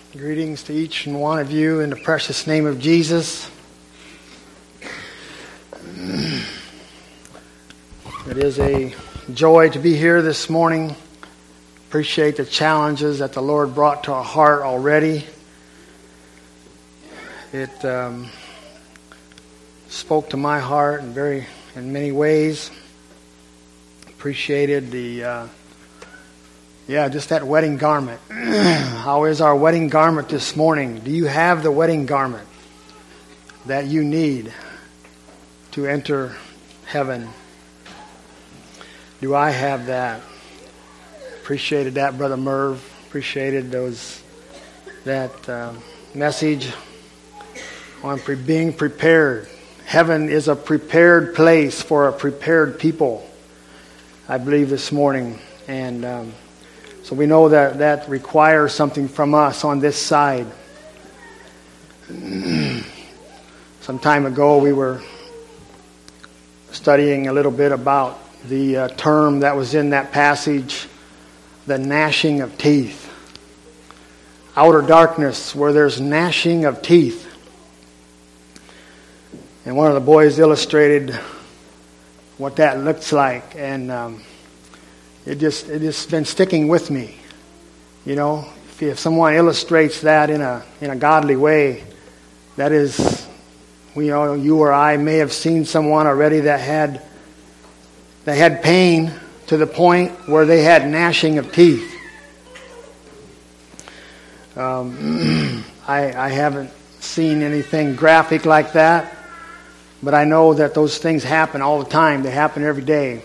Greetings to each and one of you in the precious name of Jesus. It is a joy to be here this morning. Appreciate the challenges that the Lord brought to our heart already. It spoke to my heart in many ways. Appreciated just that wedding garment. How is our wedding garment this morning? Do you have the wedding garment that you need to enter heaven? Do I have that? Appreciated that, Brother Merv. Appreciated that message on being prepared. Heaven is a prepared place for a prepared people, I believe, this morning. And so we know that requires something from us on this side. Some time ago we were studying a little bit about the term that was in that passage, the gnashing of teeth. Outer darkness where there's gnashing of teeth. And one of the boys illustrated what that looks like, and it just been sticking with me. You know, if someone illustrates that in a godly way, that is, you or I may have seen someone already that had pain to the point where they had gnashing of teeth. I haven't seen anything graphic like that, but I know that those things happen all the time. They happen every day.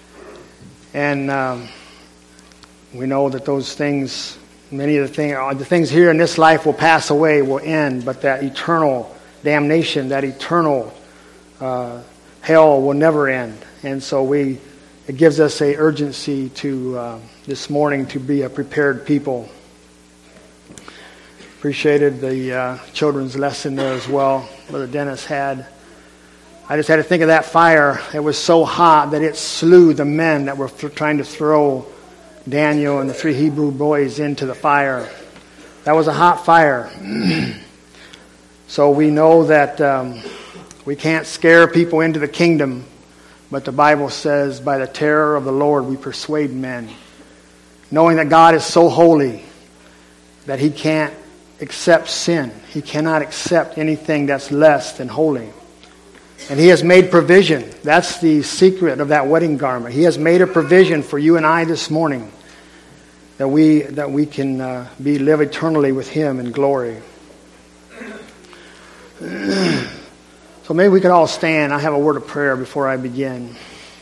And we know that those things, many of the things here in this life will pass away, will end, but that eternal damnation, that eternal hell will never end. And so it gives us a urgency to this morning to be a prepared people. Appreciated the children's lesson there as well, Brother Dennis had. I just had to think of that fire. It was so hot that it slew the men that were trying to throw Daniel and the 3 Hebrew boys into the fire. That was a hot fire. So we know that we can't scare people into the kingdom, but the Bible says, by the terror of the Lord we persuade men. Knowing that God is so holy that He can't accept sin. He cannot accept anything that's less than holy. And He has made provision. That's the secret of that wedding garment. He has made a provision for you and I this morning that we can live eternally with Him in glory. So maybe we could all stand. I have a word of prayer before I begin.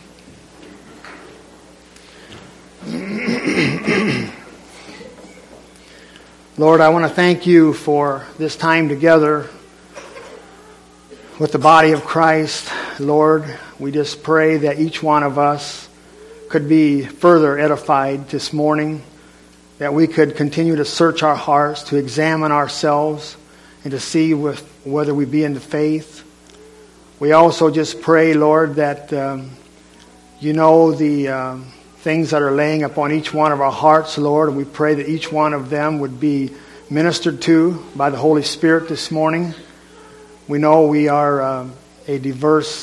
Lord, I want to thank You for this time together with the body of Christ. Lord, we just pray that each one of us could be further edified this morning, that we could continue to search our hearts, to examine ourselves, and to see whether we be in the faith. We also just pray, Lord, that You know the things that are laying upon each one of our hearts, Lord, and we pray that each one of them would be ministered to by the Holy Spirit this morning. We know we are we have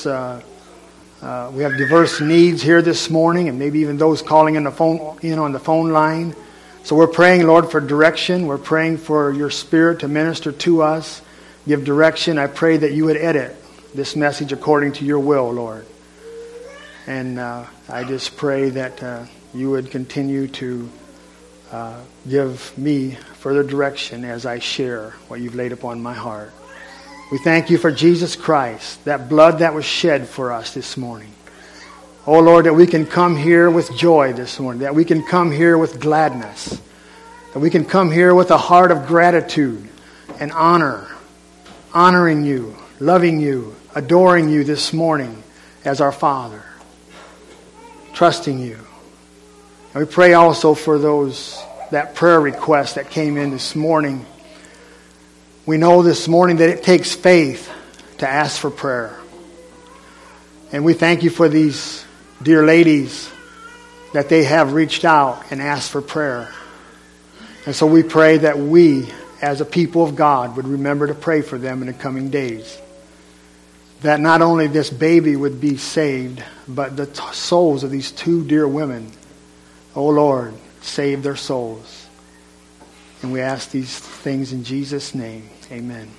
diverse needs here this morning, and maybe even those calling on the phone line. So we're praying, Lord, for direction. We're praying for Your Spirit to minister to us, give direction. I pray that You would edit this message according to Your will, Lord. And I just pray that You would continue to give me further direction as I share what You've laid upon my heart. We thank You for Jesus Christ, that blood that was shed for us this morning. Oh Lord, that we can come here with joy this morning, that we can come here with gladness, that we can come here with a heart of gratitude and honoring You, loving You, adoring You this morning as our Father, trusting You. And we pray also for that prayer request that came in this morning. We know this morning that it takes faith to ask for prayer. And we thank You for these dear ladies that they have reached out and asked for prayer. And so we pray that we as a people of God, would remember to pray for them in the coming days. That not only this baby would be saved, but the souls of these two dear women, oh Lord, save their souls. And we ask these things in Jesus' name. Amen.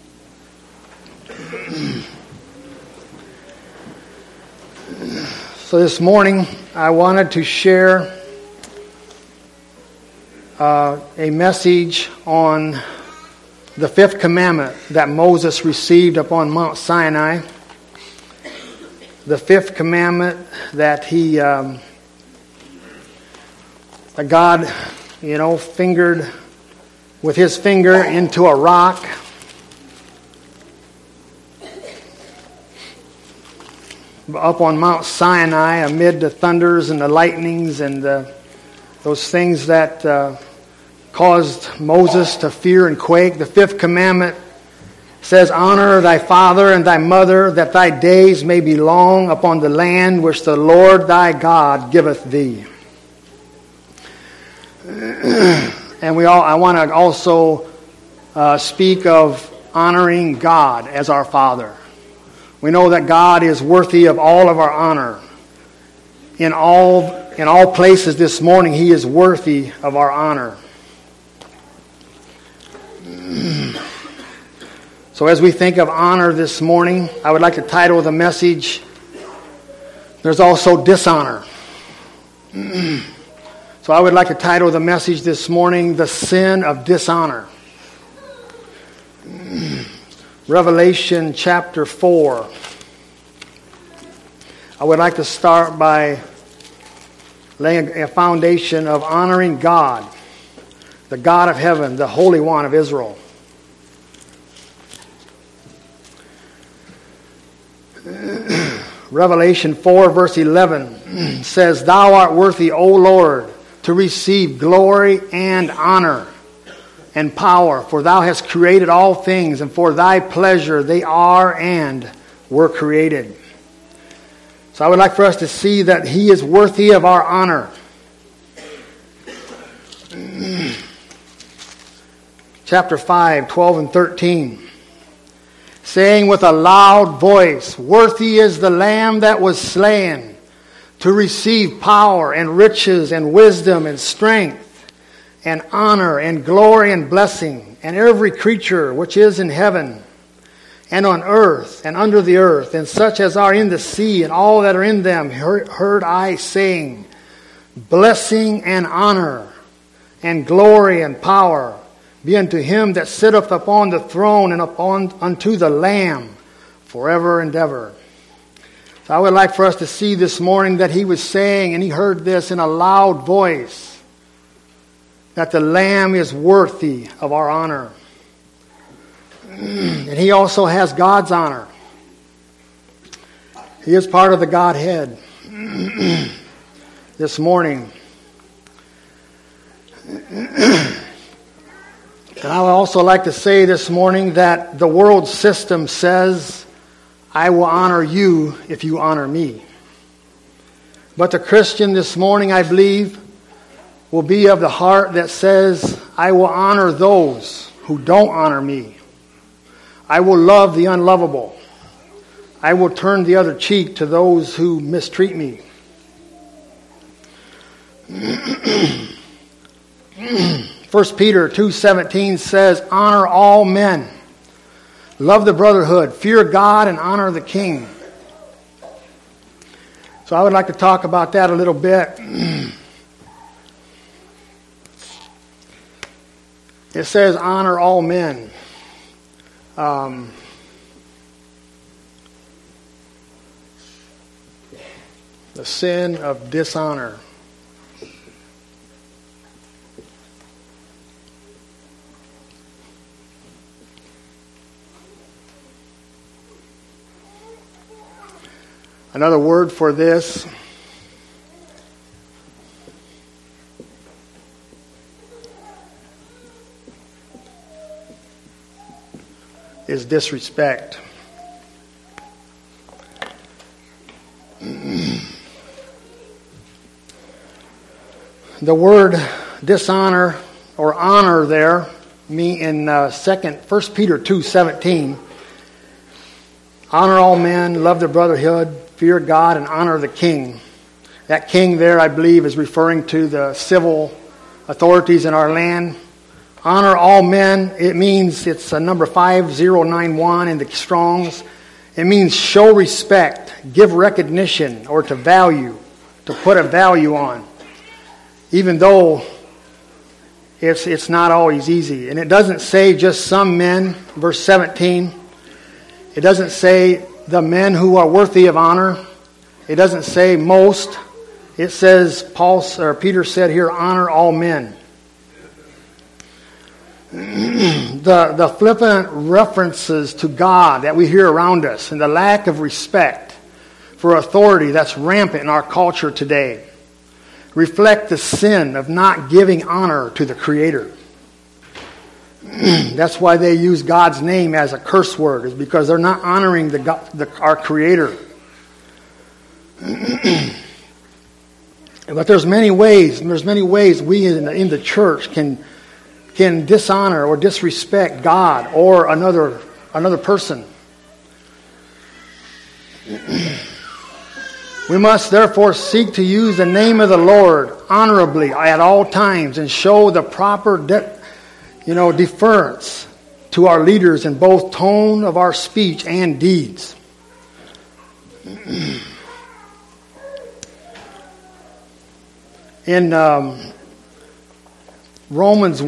So this morning, I wanted to share a message on the fifth commandment that Moses received upon Mount Sinai. The fifth commandment that that God, fingered with his finger into a rock. Up on Mount Sinai, amid the thunders and the lightnings and those things that caused Moses to fear and quake. The fifth commandment says, honor thy father and thy mother, that thy days may be long upon the land which the Lord thy God giveth thee. And I want to also speak of honoring God as our Father. We know that God is worthy of all of our honor. In all places this morning, He is worthy of our honor. So as we think of honor this morning, I would like to title the message, There's Also Dishonor. So I would like to title the message this morning, The Sin of Dishonor. Revelation chapter 4. I would like to start by laying a foundation of honoring God, the God of heaven, the Holy One of Israel. Revelation 4 verse 11 says, Thou art worthy, O Lord, to receive glory and honor and power, for thou hast created all things, and for thy pleasure they are and were created. So I would like for us to see that He is worthy of our honor. Chapter 5, 12 and 13. Saying with a loud voice, Worthy is the Lamb that was slain, to receive power and riches and wisdom and strength and honor and glory and blessing, and every creature which is in heaven and on earth and under the earth, and such as are in the sea and all that are in them, heard I saying, Blessing and honor and glory and power be unto Him that sitteth upon the throne and unto the Lamb forever and ever. So I would like for us to see this morning that He was saying, and He heard this in a loud voice, that the Lamb is worthy of our honor. And He also has God's honor. He is part of the Godhead. This morning. And I would also like to say this morning that the world system says, I will honor you if you honor me. But the Christian this morning, I believe, will be of the heart that says, I will honor those who don't honor me. I will love the unlovable. I will turn the other cheek to those who mistreat me. 1 Peter 2:17 says, honor all men. Love the brotherhood. Fear God and honor the king. So I would like to talk about that a little bit. It says honor all men. The sin of dishonor. Another word for this is disrespect. The word dishonor or honor there me in 1 Peter 2:17. Honor all men, love their brotherhood, fear God, and honor the king. That king there, I believe, is referring to the civil authorities in our land. Honor all men, it means, it's number 5091 in the Strong's. It means show respect, give recognition, or to value, to put a value on. Even though it's not always easy. And it doesn't say just some men, verse 17. It doesn't say the men who are worthy of honor. It doesn't say most. It says, Peter said here, honor all men. The flippant references to God that we hear around us and the lack of respect for authority that's rampant in our culture today reflect the sin of not giving honor to the Creator. That's why they use God's name as a curse word, is because they're not honoring our Creator. But there's many ways we in the church can dishonor or disrespect God or another person. We must therefore seek to use the name of the Lord honorably at all times and show the proper deference to our leaders in both tone of our speech and deeds. In Romans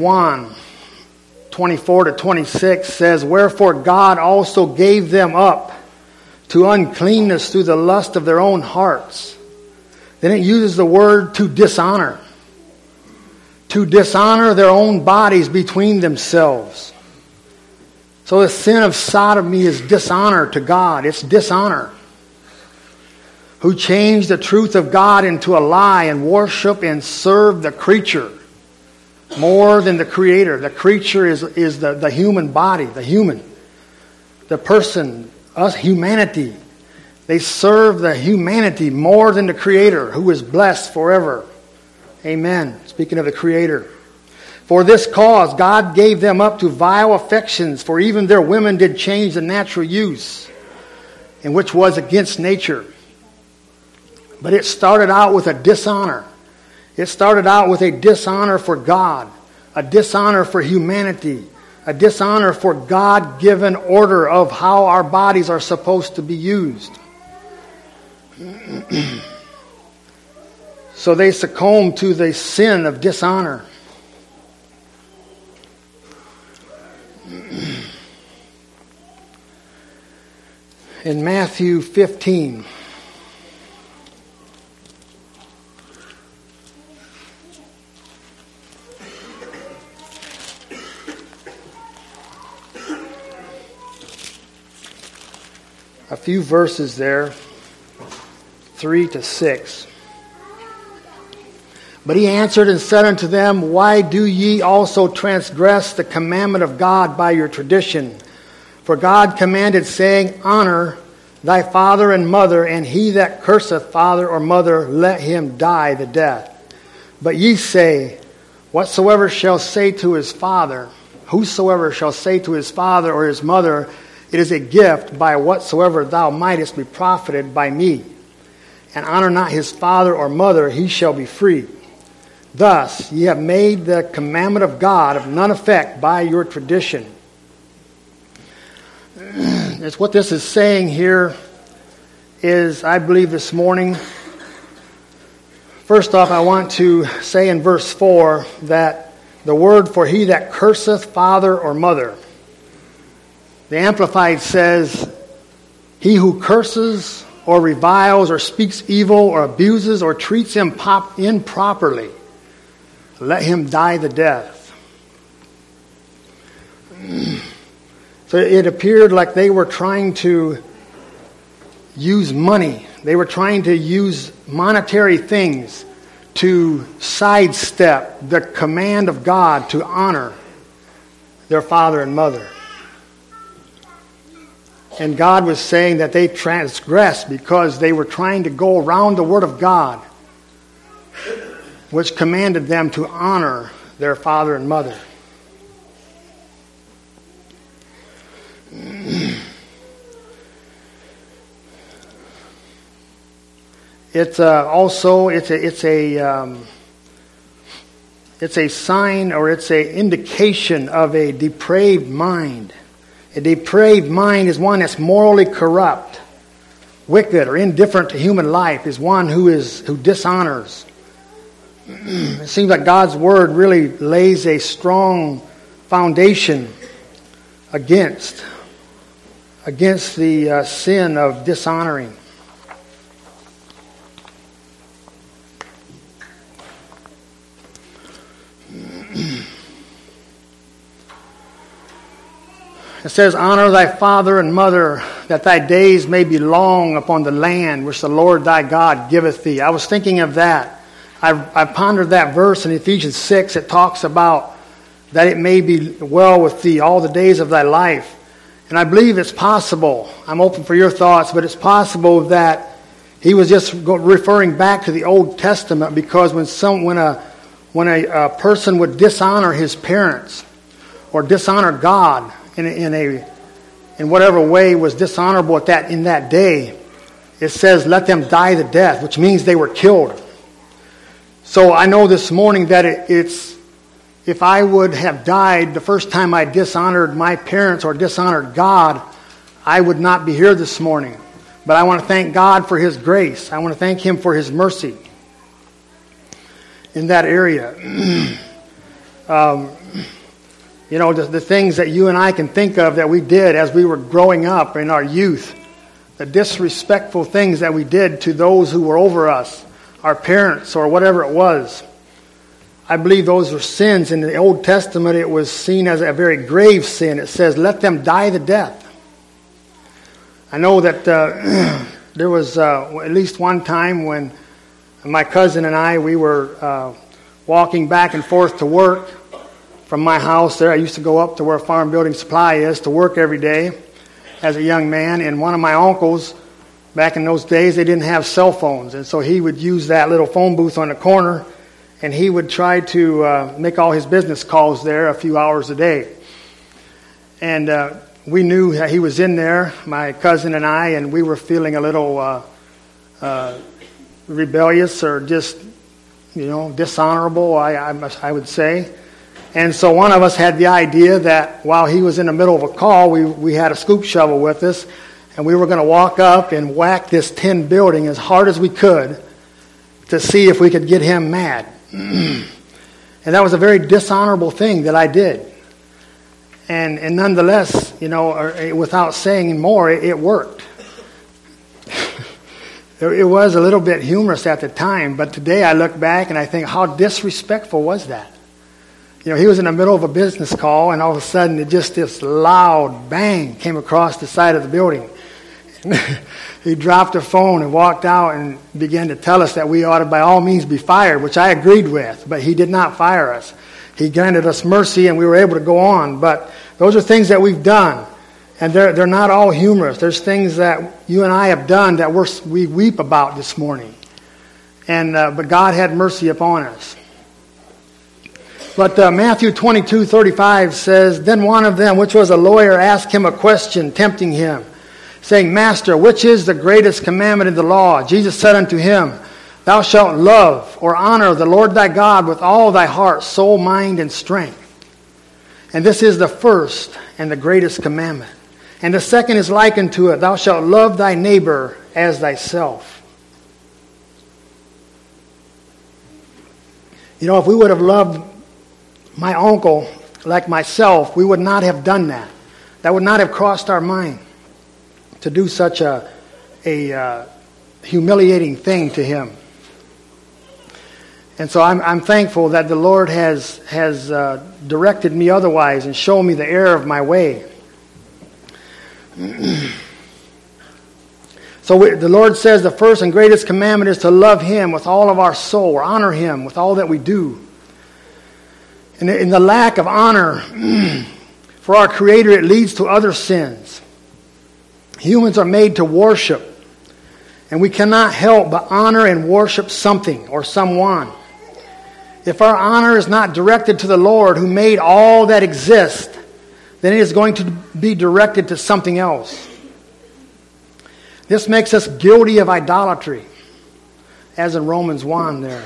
1:24-26 says, wherefore God also gave them up to uncleanness through the lust of their own hearts. Then it uses the word to dishonor. To dishonor their own bodies between themselves. So the sin of sodomy is dishonor to God. It's dishonor. Who changed the truth of God into a lie and worship and serve the creature more than the Creator. The creature is the human body, the person, us, humanity. They serve the humanity more than the Creator, who is blessed forever. Amen. Speaking of the Creator. For this cause God gave them up to vile affections, for even their women did change the natural use, and which was against nature. But it started out with a dishonor. It started out with a dishonor for God, a dishonor for humanity, a dishonor for God-given order of how our bodies are supposed to be used. So they succumb to the sin of dishonor. In Matthew 15, a few verses there, 3-6. But he answered and said unto them, why do ye also transgress the commandment of God by your tradition? For God commanded, saying, honor thy father and mother, and he that curseth father or mother, let him die the death. But ye say, whosoever shall say to his father or his mother, it is a gift by whatsoever thou mightest be profited by me, and honor not his father or mother, he shall be free. Thus ye have made the commandment of God of none effect by your tradition. It's what this is saying here is, I believe this morning, first off, I want to say in verse 4 that the word for he that curseth father or mother, the Amplified says, he who curses or reviles or speaks evil or abuses or treats him improperly, let him die the death. So it appeared like they were trying to use money. They were trying to use monetary things to sidestep the command of God to honor their father and mother. And God was saying that they transgressed because they were trying to go around the Word of God, which commanded them to honor their father and mother. It's also it's a sign, or it's an indication of a depraved mind. A depraved mind is one that's morally corrupt, wicked, or indifferent to human life. Is one who dishonors. It seems like God's Word really lays a strong foundation against the sin of dishonoring. It says, honor thy father and mother, that thy days may be long upon the land which the Lord thy God giveth thee. I was thinking of that. I pondered that verse in Ephesians 6. It talks about that it may be well with thee all the days of thy life. And I believe it's possible. I'm open for your thoughts, but it's possible that he was just referring back to the Old Testament, because when a person would dishonor his parents or dishonor God in whatever way was dishonorable in that day, it says, let them die the death, which means they were killed. So I know this morning that if I would have died the first time I dishonored my parents or dishonored God, I would not be here this morning. But I want to thank God for His grace. I want to thank Him for His mercy in that area. The things that you and I can think of that we did as we were growing up in our youth, the disrespectful things that we did to those who were over us, our parents or whatever it was. I believe those were sins. In the Old Testament, it was seen as a very grave sin. It says, let them die the death. I know that there was at least one time when my cousin and I, we were walking back and forth to work from my house there. I used to go up to where Farm Building Supply is to work every day as a young man. And one of my uncles, back in those days, they didn't have cell phones. And so he would use that little phone booth on the corner, and he would try to make all his business calls there a few hours a day. And we knew that he was in there, my cousin and I, and we were feeling a little rebellious or just, dishonorable, I would say. And so one of us had the idea that while he was in the middle of a call, we had a scoop shovel with us, and we were going to walk up and whack this tin building as hard as we could to see if we could get him mad. And that was a very dishonorable thing that I did. And nonetheless, without saying more, it worked. It was a little bit humorous at the time, but today I look back and I think, how disrespectful was that? He was in the middle of a business call, and all of a sudden, this loud bang came across the side of the building. He dropped the phone and walked out and began to tell us that we ought to by all means be fired, which I agreed with, but he did not fire us. He granted us mercy, and we were able to go on. But those are things that we've done, and they're not all humorous. There's things that you and I have done that we weep about this morning, but God had mercy upon us. But Matthew 22:35 says, then one of them, which was a lawyer, asked him a question, tempting him, saying, Master, which is the greatest commandment in the law? Jesus said unto him, Thou shalt love or honor the Lord thy God with all thy heart, soul, mind, and strength. And this is the first and the greatest commandment. And the second is like unto it, Thou shalt love thy neighbor as thyself. If we would have loved my uncle like myself, we would not have done that. That would not have crossed our mind to do such a humiliating thing to him. And so I'm thankful that the Lord has directed me otherwise and shown me the error of my way. So the Lord says the first and greatest commandment is to love Him with all of our soul, or honor Him with all that we do. And in the lack of honor for our Creator, it leads to other sins. Humans are made to worship, and we cannot help but honor and worship something or someone. If our honor is not directed to the Lord who made all that exists, then it is going to be directed to something else. This makes us guilty of idolatry. as in Romans 1 there.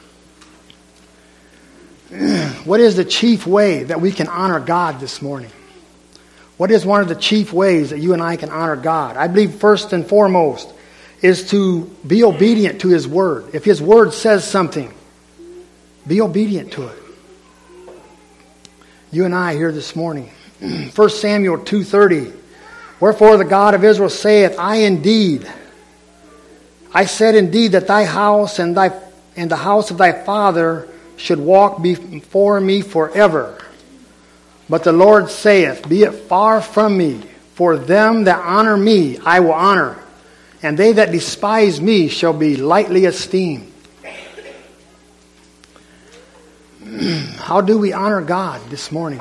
What is the chief way that we can honor God this morning? What is one of the chief ways that you and I can honor God? I believe first and foremost is to be obedient to His Word. If His Word says something, be obedient to it. You and I here this morning. 1 Samuel 2:30. Wherefore the God of Israel saith, I said indeed that thy house and the house of thy father should walk before me forever. But the Lord saith, be it far from me, for them that honor me I will honor, and they that despise me shall be lightly esteemed. How do we honor God this morning?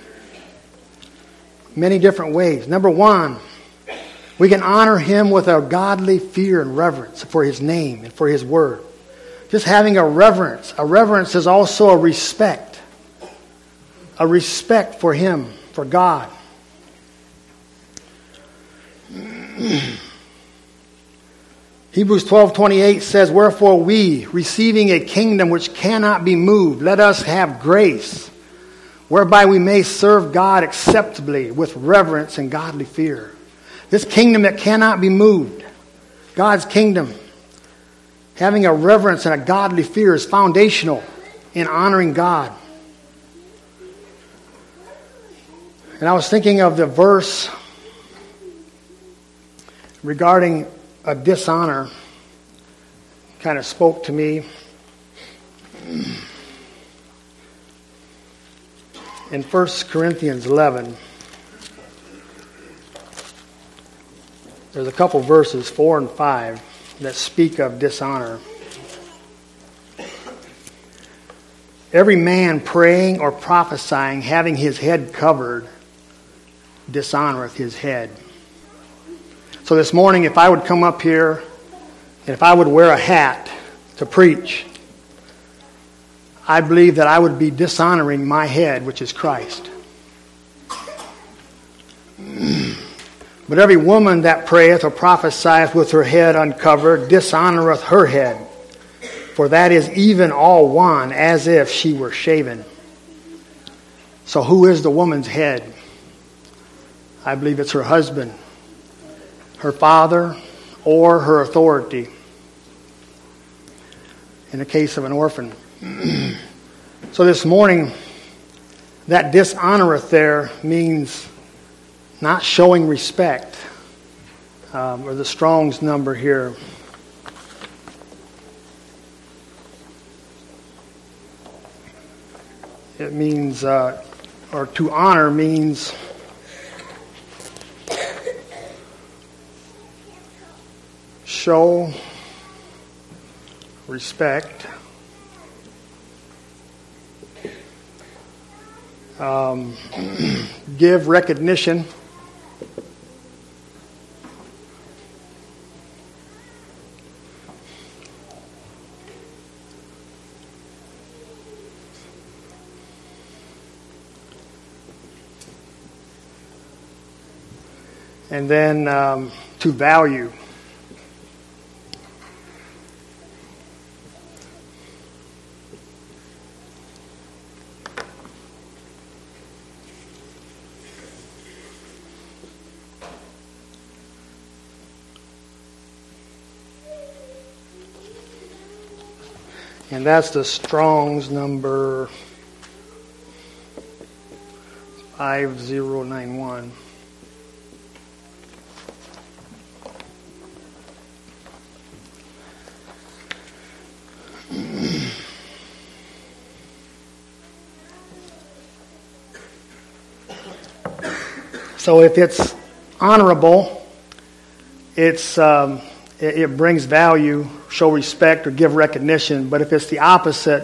Many different ways. Number one, we can honor Him with a godly fear and reverence for His name and for His Word. Just having a reverence. A reverence is also a respect. A respect for Him, for God. Hebrews 12:28 says, wherefore we, receiving a kingdom which cannot be moved, let us have grace, whereby we may serve God acceptably with reverence and godly fear. This kingdom that cannot be moved, God's kingdom, having a reverence and a godly fear is foundational in honoring God. And I was thinking of the verse regarding a dishonor. Kind of spoke to me. In 1 Corinthians 11, there's a couple verses, 4 and 5, that speak of dishonor. Every man praying or prophesying, having his head covered, dishonoreth his head. So this morning, if I would come up here, and if I would wear a hat to preach, I believe that I would be dishonoring my head, which is Christ. But every woman that prayeth or prophesieth with her head uncovered dishonoreth her head, for that is even all one, as if she were shaven. So who is the woman's head? I believe it's her husband, her father, or her authority. In the case of an orphan. So this morning, that dishonoreth there means not showing respect. Or the Strong's number here. It means, or to honor means show respect, give recognition, and then to value. And that's the Strong's number 5091. So if it's honorable, it brings value, show respect, or give recognition. But if it's the opposite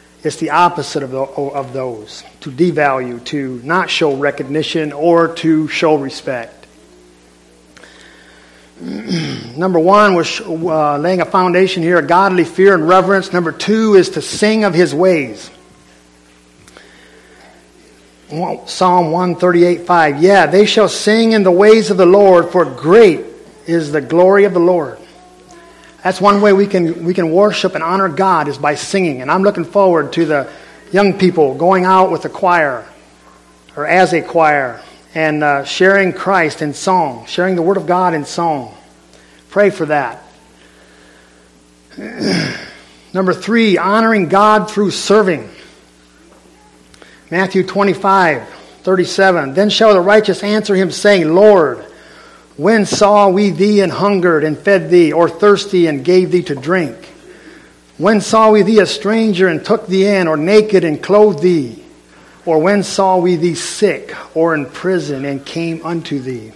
of those. To devalue, to not show recognition, or to show respect. Number one was laying a foundation here, a godly fear and reverence. Number two is to sing of His ways. Psalm 138:5. Yeah, they shall sing in the ways of the Lord, for great is the glory of the Lord. That's one way we can worship and honor God is by singing. And I'm looking forward to the young people going out with a choir or as a choir and sharing Christ in song, sharing the Word of God in song. Pray for that. Number 3, honoring God through serving. Matthew 25:37. Then shall the righteous answer him, saying, Lord, when saw we thee and hungered and fed thee, or thirsty and gave thee to drink? When saw we thee a stranger and took thee in, or naked and clothed thee? Or when saw we thee sick or in prison and came unto thee?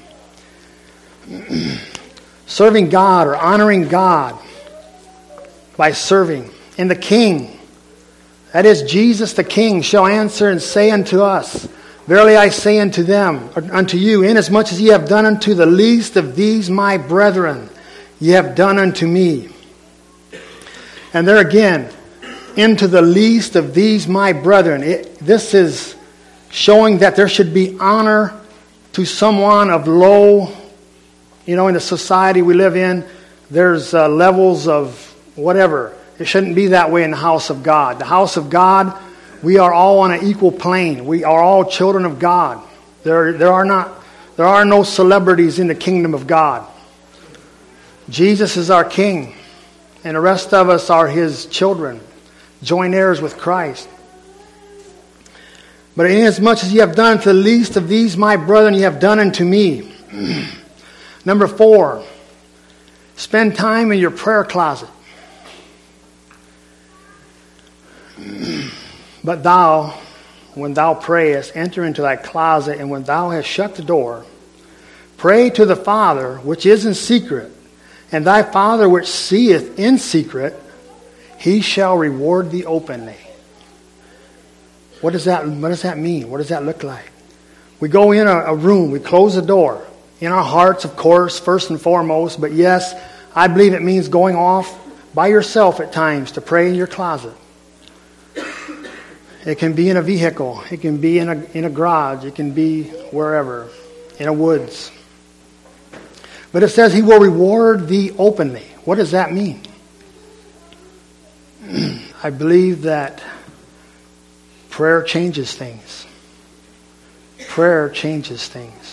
Serving God or honoring God by serving. And the King, that is Jesus the King, shall answer and say unto us, Verily I say unto them, or unto you, inasmuch as ye have done unto the least of these my brethren, ye have done unto me. And there again, into the least of these my brethren. This is showing that there should be honor to someone of low, in the society we live in, there's levels of whatever. It shouldn't be that way in the house of God. The house of God, we are all on an equal plane. We are all children of God. There are no celebrities in the kingdom of God. Jesus is our King, and the rest of us are His children, joint heirs with Christ. But inasmuch as ye have done to the least of these my brethren, ye have done unto me. Number 4, spend time in your prayer closet. But thou, when thou prayest, enter into thy closet, and when thou hast shut the door, pray to the Father which is in secret, and thy Father which seeth in secret, He shall reward thee openly. What does that mean? What does that look like? We go in a room, we close the door. In our hearts, of course, first and foremost, but yes, I believe it means going off by yourself at times to pray in your closet. It can be in a vehicle. It can be in a garage. It can be wherever, in a woods. But it says He will reward thee openly. What does that mean? I believe that prayer changes things. Prayer changes things.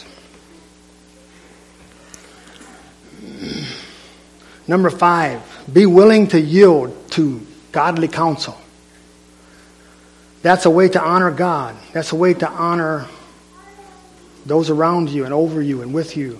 Number 5, be willing to yield to godly counsel. That's a way to honor God. That's a way to honor those around you and over you and with you.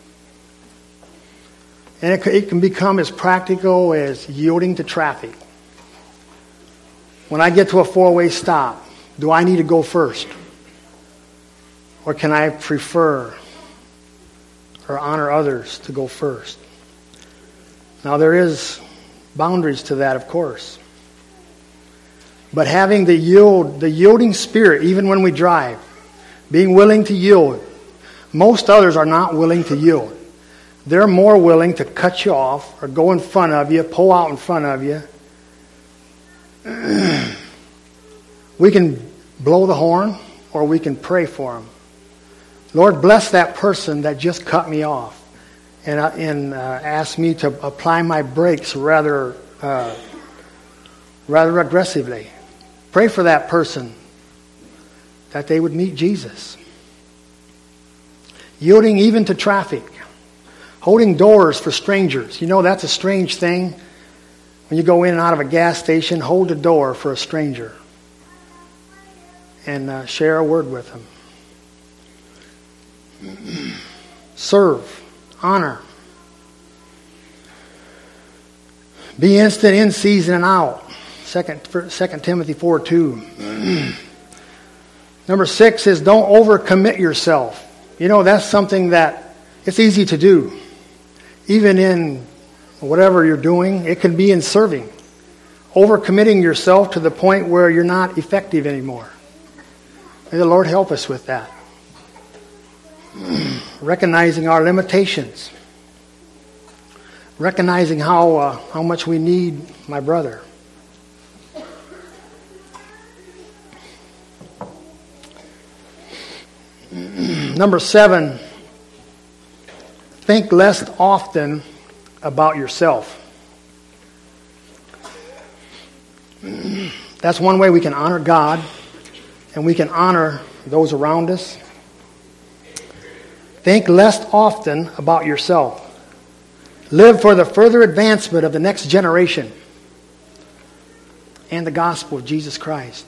And it can become as practical as yielding to traffic. When I get to a 4-way stop, do I need to go first? Or can I prefer or honor others to go first? Now there is boundaries to that, of course. But having the yielding spirit, even when we drive, being willing to yield. Most others are not willing to yield. They're more willing to cut you off or go in front of you, pull out in front of you. We can blow the horn or we can pray for them. Lord, bless that person that just cut me off and ask me to apply my brakes rather aggressively. Pray for that person that they would meet Jesus. Yielding even to traffic. Holding doors for strangers. That's a strange thing. When you go in and out of a gas station, hold a door for a stranger. And share a word with them. Serve. Honor. Be instant in season and out. 2 Timothy 4:2. Number 6 is don't overcommit yourself. That's something that it's easy to do. Even in whatever you're doing, it can be in serving. Overcommitting yourself to the point where you're not effective anymore. May the Lord help us with that. Recognizing our limitations. Recognizing how much we need my brother. Number 7, think less often about yourself. That's one way we can honor God, and we can honor those around us. Think less often about yourself. Live for the further advancement of the next generation and the gospel of Jesus Christ.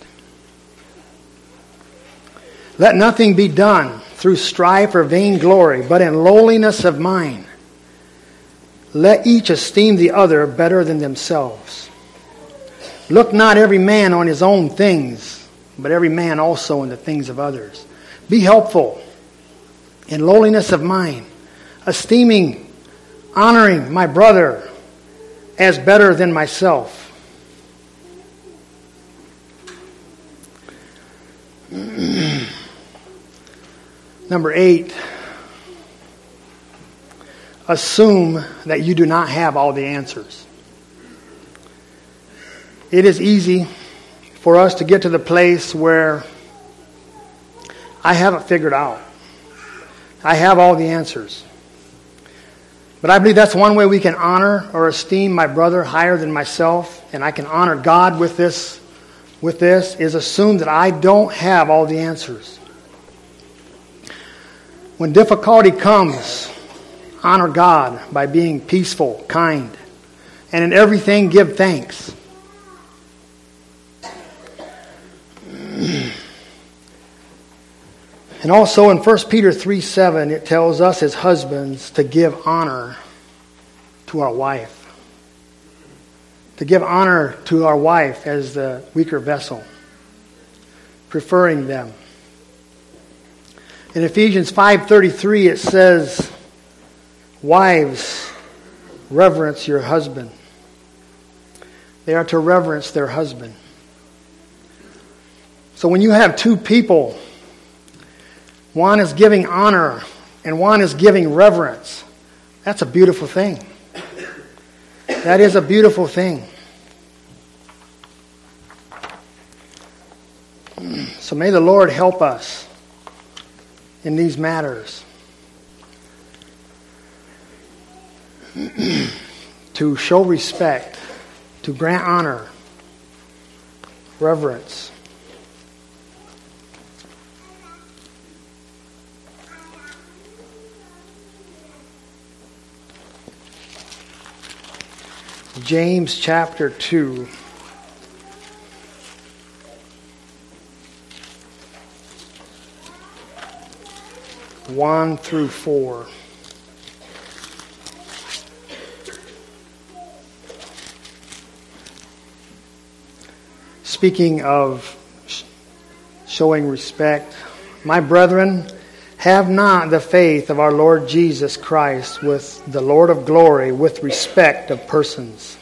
Let nothing be done through strife or vainglory, but in lowliness of mind. Let each esteem the other better than themselves. Look not every man on his own things, but every man also in the things of others. Be helpful in lowliness of mind, esteeming, honoring my brother as better than myself. Number 8, assume that you do not have all the answers. It is easy for us to get to the place where I haven't figured out. I have all the answers. But I believe that's one way we can honor or esteem my brother higher than myself, and I can honor God with this, is assume that I don't have all the answers. When difficulty comes, honor God by being peaceful, kind, and in everything give thanks. And also in 1 Peter 3:7, it tells us as husbands to give honor to our wife. To give honor to our wife as the weaker vessel, preferring them. In Ephesians 5:33 it says, wives, reverence your husband. They are to reverence their husband. So when you have two people, one is giving honor and one is giving reverence, that's a beautiful thing. That is a beautiful thing. So may the Lord help us in these matters to show respect, to grant honor, reverence. James chapter 2. One through 4. Speaking of showing respect, my brethren, have not the faith of our Lord Jesus Christ with the Lord of glory with respect of persons.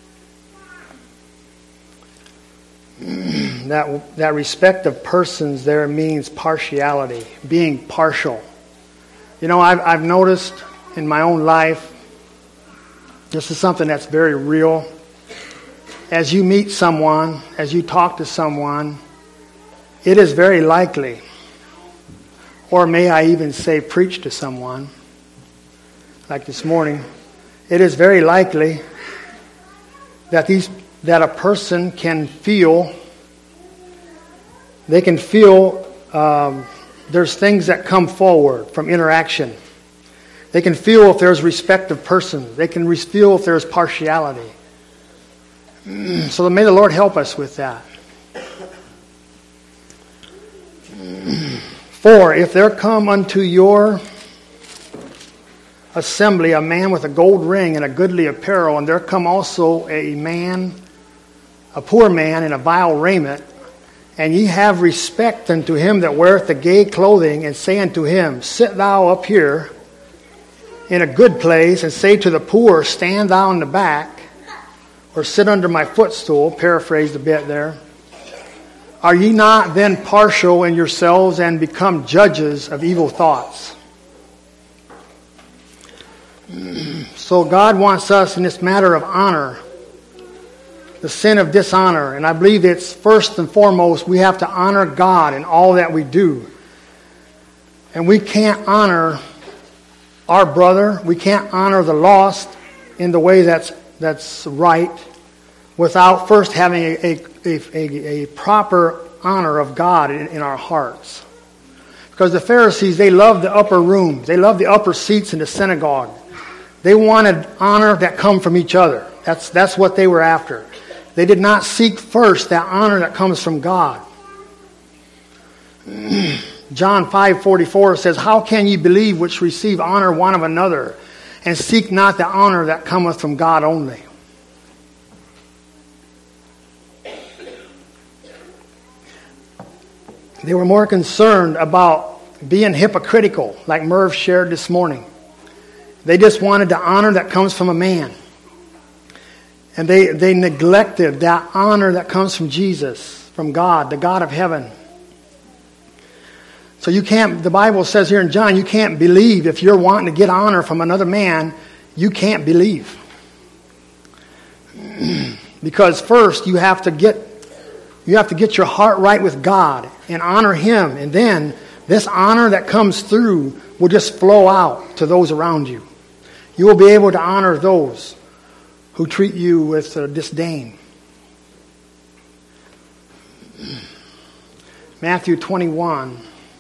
That respect of persons there means partiality, being partial. You know, I've noticed in my own life, this is something that's very real. As you meet someone, as you talk to someone, it is very likely, or may I even say preach to someone, like this morning, it is very likely that a person can feel, there's things that come forward from interaction. They can feel if there's respect of persons. They can feel if there's partiality. So may the Lord help us with that. For if there come unto your assembly a man with a gold ring and a goodly apparel, and there come also a poor man in a vile raiment, and ye have respect unto him that weareth the gay clothing, and say unto him, sit thou up here in a good place, and say to the poor, stand thou in the back, or sit under my footstool, paraphrased a bit there. Are ye not then partial in yourselves and become judges of evil thoughts? So God wants us in this matter of honor, the sin of dishonor. And I believe it's first and foremost, we have to honor God in all that we do. And we can't honor our brother. We can't honor the lost in the way that's right without first having a proper honor of God in our hearts. Because the Pharisees, they loved the upper rooms. They loved the upper seats in the synagogue. They wanted honor that come from each other. That's what they were after. They did not seek first that honor that comes from God. John 5:44 says, "How can ye believe which receive honor one of another, and seek not the honor that cometh from God only?" They were more concerned about being hypocritical, like Merv shared this morning. They just wanted the honor that comes from a man. And they neglected that honor that comes from Jesus, from God, the God of heaven. So you can't, the Bible says here in John, you can't believe. If you're wanting to get honor from another man, you can't believe. Because first you have to get your heart right with God and honor Him. And then this honor that comes through will just flow out to those around you. You will be able to honor those who treat you with disdain. Matthew 21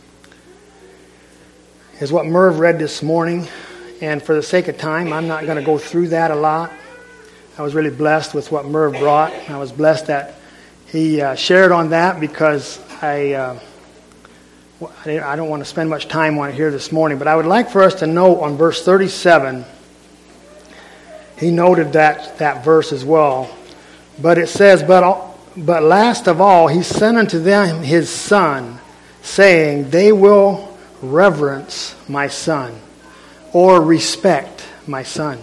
is what Merv read this morning. And for the sake of time, I'm not going to go through that a lot. I was really blessed with what Merv brought. I was blessed that he shared on that, because I don't want to spend much time on it here this morning. But I would like for us to note on verse 37, he noted that verse as well. But it says, But last of all, he sent unto them his son, saying, They will reverence my son, or respect my son.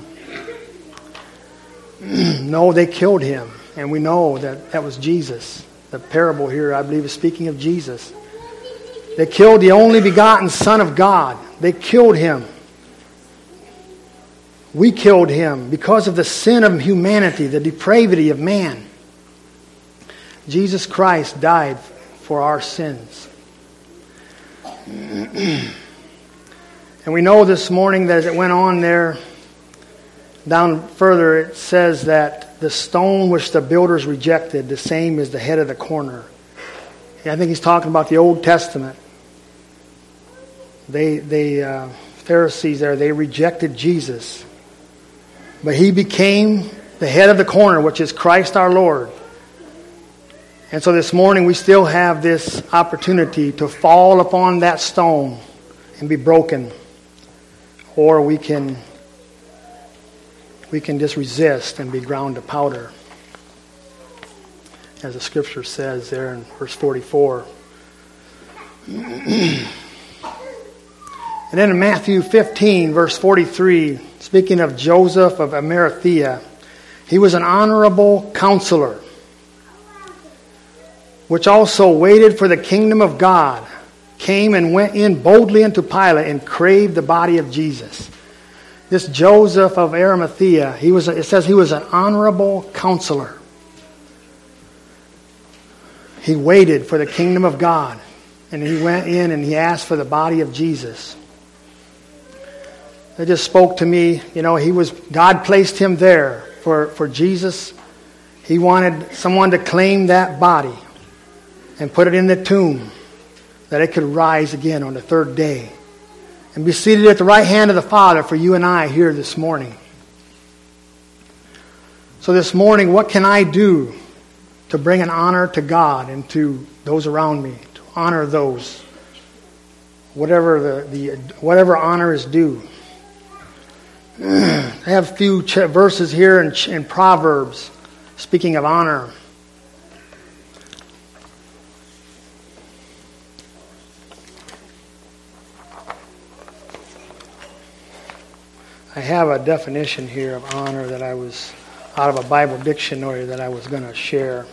No, they killed him. And we know that was Jesus. The parable here, I believe, is speaking of Jesus. They killed the only begotten Son of God. They killed him. We killed him because of the sin of humanity, the depravity of man. Jesus Christ died for our sins. And we know this morning that as it went on there, down further, it says that the stone which the builders rejected, the same is the head of the corner. I think he's talking about the Old Testament. The Pharisees there, they rejected Jesus. But he became the head of the corner, which is Christ our Lord. And so this morning we still have this opportunity to fall upon that stone and be broken. Or we can just resist and be ground to powder. As the scripture says there in verse 44. And then in Matthew 15, verse 43, speaking of Joseph of Arimathea, he was an honorable counselor, which also waited for the kingdom of God, came and went in boldly unto Pilate and craved the body of Jesus. This Joseph of Arimathea, it says he was an honorable counselor. He waited for the kingdom of God, and he went in and he asked for the body of Jesus. It just spoke to me, God placed him there for Jesus. He wanted someone to claim that body and put it in the tomb, that it could rise again on the third day and be seated at the right hand of the Father for you and I here this morning. So this morning, what can I do to bring an honor to God and to those around me, to honor those, whatever honor is due? I have a few verses here in Proverbs speaking of honor. I have a definition here of honor that I was out of a Bible dictionary that I was going to share.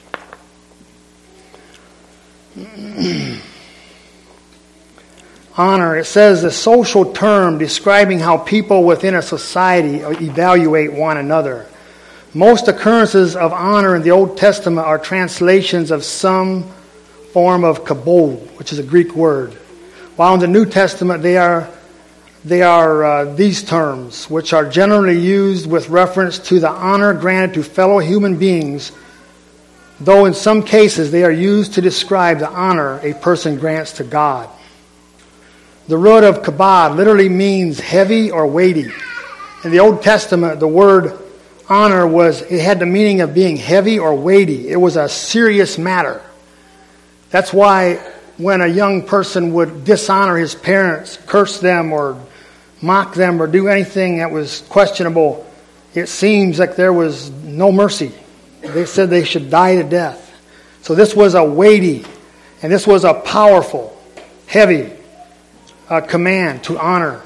Honor, it says the social term describing how people within a society evaluate one another. Most occurrences of honor in the Old Testament are translations of some form of kabod, which is a Greek word. While in the New Testament they are They are these terms, which are generally used with reference to the honor granted to fellow human beings, though in some cases they are used to describe the honor a person grants to God. The root of kabod literally means heavy or weighty. In the Old Testament, the word honor had the meaning of being heavy or weighty. It was a serious matter. That's why when a young person would dishonor his parents, curse them or mock them or do anything that was questionable, it seems like there was no mercy. They said they should die to death. So this was a weighty, and this was a powerful, heavy command to honor.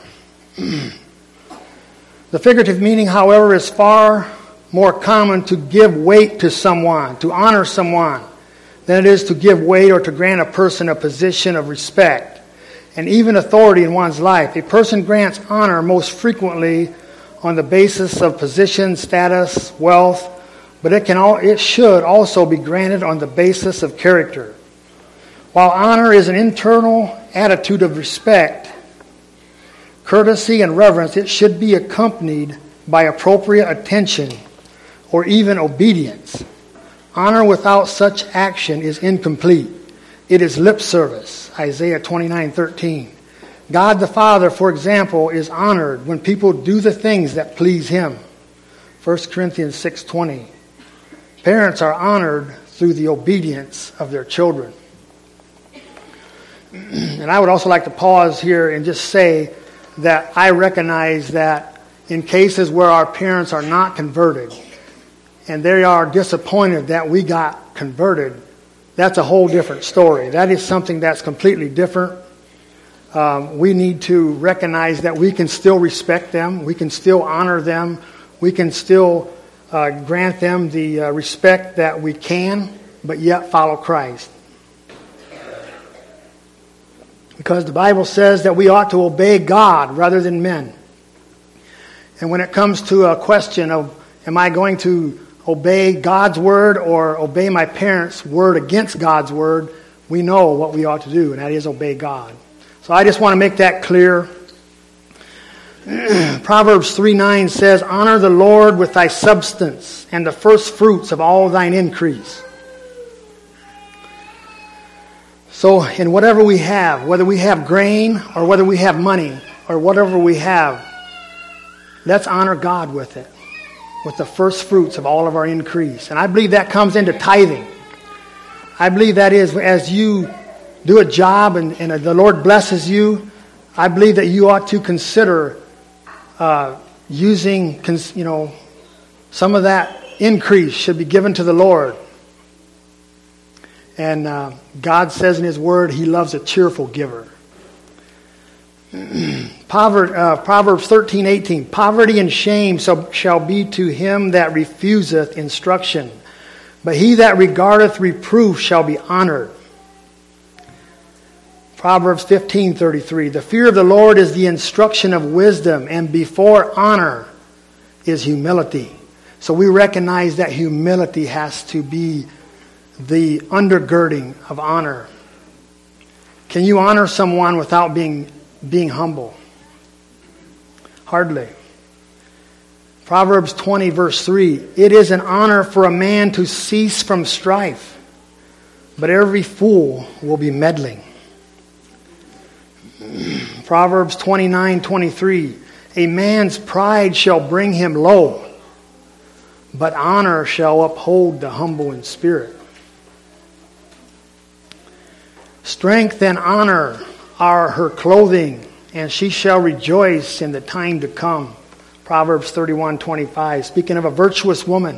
The figurative meaning, however, is far more common to give weight to someone, to honor someone, than it is to give weight or to grant a person a position of respect and even authority in one's life. A person grants honor most frequently on the basis of position, status, wealth, but it should also be granted on the basis of character. While honor is an internal attitude of respect, courtesy, and reverence, it should be accompanied by appropriate attention or even obedience. Honor without such action is incomplete. It is lip service. Isaiah 29:13. God the Father, for example, is honored when people do the things that please Him. 1 Corinthians 6:20. Parents are honored through the obedience of their children. And I would also like to pause here and just say that I recognize that in cases where our parents are not converted and they are disappointed that we got converted, that's a whole different story. That is something that's completely different. We need to recognize that we can still respect them, we can still honor them, we can still grant them the respect that we can, but yet follow Christ. Because the Bible says that we ought to obey God rather than men. And when it comes to a question of, am I going to obey God's word or obey my parents' word against God's word, we know what we ought to do, and that is obey God. So I just want to make that clear. Proverbs 3:9 says, honor the Lord with thy substance and the first fruits of all thine increase. So in whatever we have, whether we have grain or whether we have money or whatever we have, let's honor God with it, with the first fruits of all of our increase. And I believe that comes into tithing. I believe that is, as you do a job and the Lord blesses you, I believe that you ought to consider using, some of that increase should be given to the Lord. And God says in His Word, He loves a cheerful giver. Proverbs 13:18. Poverty and shame shall be to him that refuseth instruction, but he that regardeth reproof shall be honored. Proverbs 15:33. The fear of the Lord is the instruction of wisdom, and before honor is humility. So we recognize that humility has to be the undergirding of honor. Can you honor someone without being humble? Hardly. Proverbs 20 verse 3. It is an honor for a man to cease from strife, but every fool will be meddling. Proverbs 29:23. A man's pride shall bring him low, but honor shall uphold the humble in spirit. Strength and honor are her clothing, and she shall rejoice in the time to come. Proverbs 31:25. Speaking of a virtuous woman.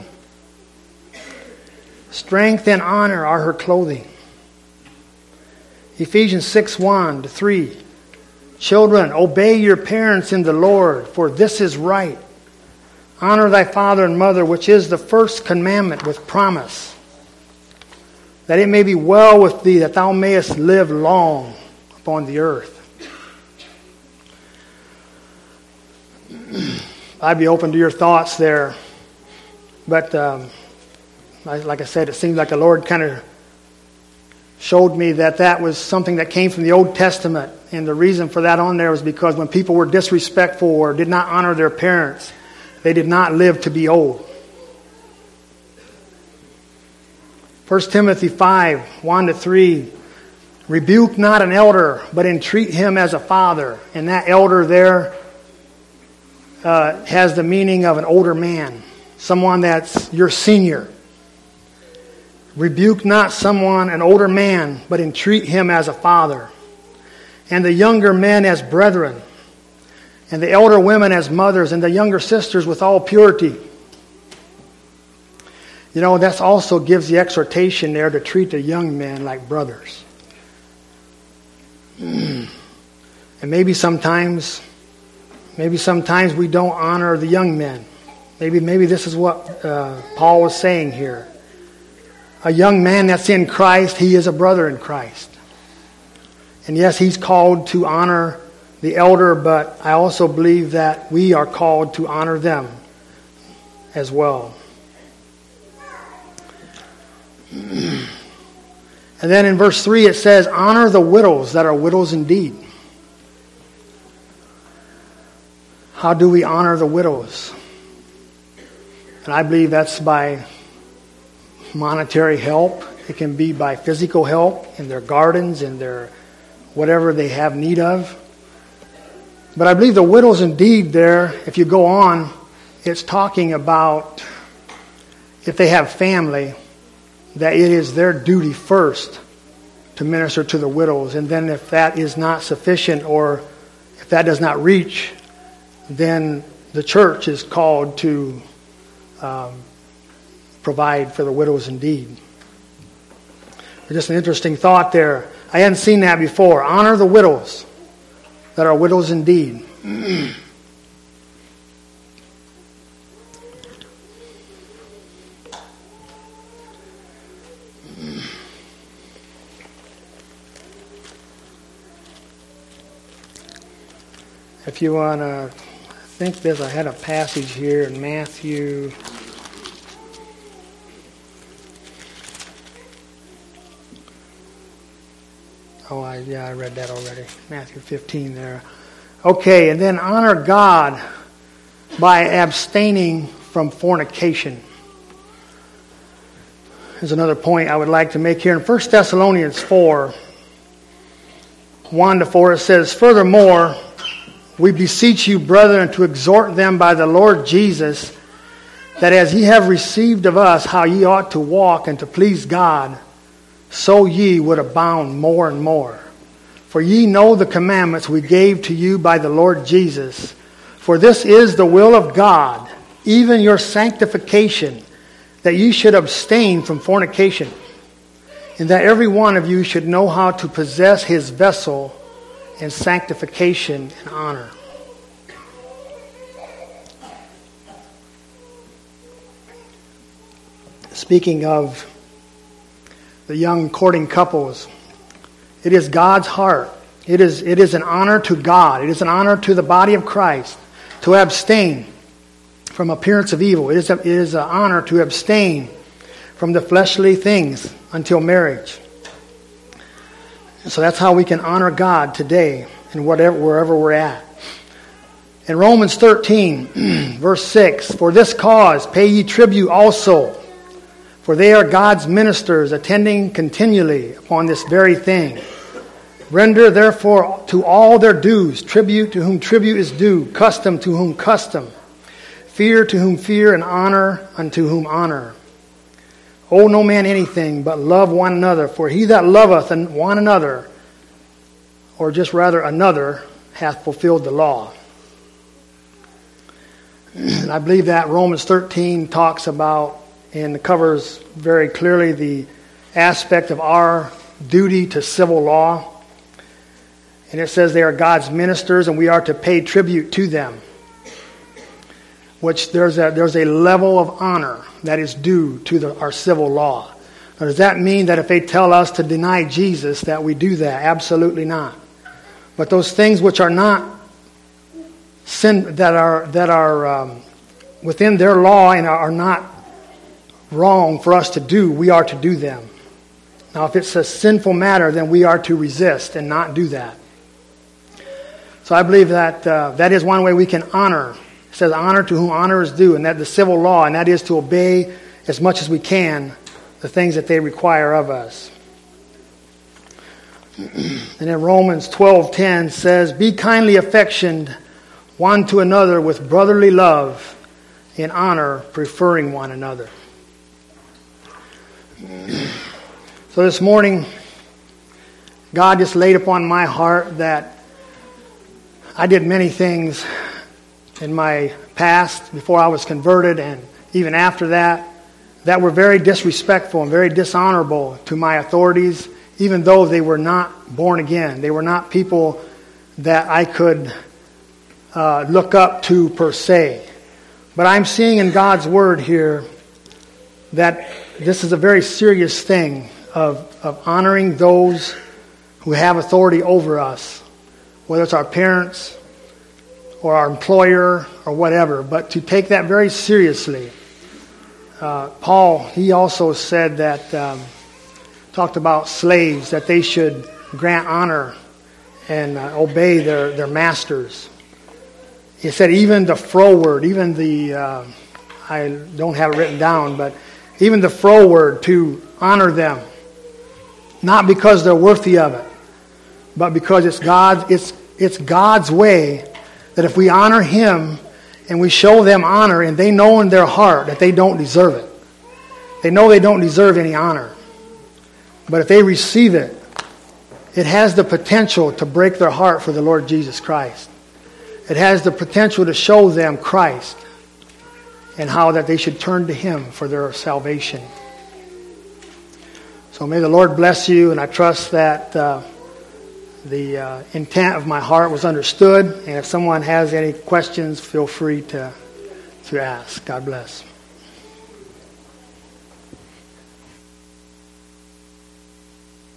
Strength and honor are her clothing. Ephesians 6:1-3. Children, obey your parents in the Lord, for this is right. Honor thy father and mother, which is the first commandment with promise, that it may be well with thee, that thou mayest live long upon the earth. I'd be open to your thoughts there. But like I said, it seems like the Lord kind of showed me that that was something that came from the Old Testament. And the reason for that on there was because when people were disrespectful or did not honor their parents, they did not live to be old. 1 Timothy 5, 1-3, rebuke not an elder, but entreat him as a father. And that elder there has the meaning of an older man, someone that's your senior. Rebuke not someone, an older man, but entreat him as a father. And the younger men as brethren, and the elder women as mothers, and the younger sisters with all purity. You know, that also gives the exhortation there to treat the young men like brothers. And maybe sometimes we don't honor the young men. Maybe this is what Paul was saying here. A young man that's in Christ, he is a brother in Christ. And yes, he's called to honor the elder, but I also believe that we are called to honor them as well. And then in verse 3 it says, honor the widows that are widows indeed. How do we honor the widows? And I believe that's by monetary help. It can be by physical help in their gardens, in their whatever they have need of. But I believe the widows indeed there, if you go on, it's talking about if they have family, that it is their duty first to minister to the widows. And then if that is not sufficient or if that does not reach, then the church is called to provide for the widows indeed. Just an interesting thought there. I hadn't seen that before. Honor the widows that are widows indeed. If you want to think this, I had a passage here in Matthew. I read that already. Matthew 15 there. Okay, and then honor God by abstaining from fornication. There's another point I would like to make here. In 1 Thessalonians 4, 1-4, it says, furthermore, we beseech you, brethren, to exhort them by the Lord Jesus, that as ye have received of us how ye ought to walk and to please God, so ye would abound more and more. For ye know the commandments we gave to you by the Lord Jesus. For this is the will of God, even your sanctification, that ye should abstain from fornication, and that every one of you should know how to possess his vessel in sanctification and honor. Speaking of the young courting couples, it is God's heart. It is an honor to God. It is an honor to the body of Christ to abstain from appearance of evil. It is an honor to abstain from the fleshly things until marriage. So that's how we can honor God today and wherever we're at. In Romans 13, verse 6, for this cause pay ye tribute also, for they are God's ministers, attending continually upon this very thing. Render therefore to all their dues, tribute to whom tribute is due, custom to whom custom, fear to whom fear, and honor unto whom honor. Owe no man anything, but love one another, for he that loveth one another, or just rather another, hath fulfilled the law. And I believe that Romans 13 talks about and covers very clearly the aspect of our duty to civil law. And it says they are God's ministers and we are to pay tribute to them. Which there's a level of honor that is due to our civil law. Now, does that mean that if they tell us to deny Jesus that we do that? Absolutely not. But those things which are not sin, that are within their law and are not wrong for us to do, we are to do them. Now, if it's a sinful matter, then we are to resist and not do that. So I believe that that is one way we can honor. It says, honor to whom honor is due, and that the civil law, and that is to obey as much as we can the things that they require of us. And then Romans 12:10 says, be kindly affectioned one to another with brotherly love, in honor, preferring one another. So this morning, God just laid upon my heart that I did many things in my past, before I was converted, and even after that were very disrespectful and very dishonorable to my authorities, even though they were not born again. They were not people that I could look up to per se. But I'm seeing in God's Word here that this is a very serious thing of honoring those who have authority over us, whether it's our parents or our employer or whatever, but to take that very seriously. Paul, he also said that, talked about slaves, that they should grant honor and obey their masters. He said even the froward, even the, I don't have it written down, but even the froward, to honor them. Not because they're worthy of it, but because it's God's way, that if we honor Him and we show them honor, and they know in their heart that they don't deserve it. They know they don't deserve any honor. But if they receive it, it has the potential to break their heart for the Lord Jesus Christ. It has the potential to show them Christ and how that they should turn to Him for their salvation. So may the Lord bless you, and I trust that the intent of my heart was understood. And if someone has any questions, feel free to ask. God bless.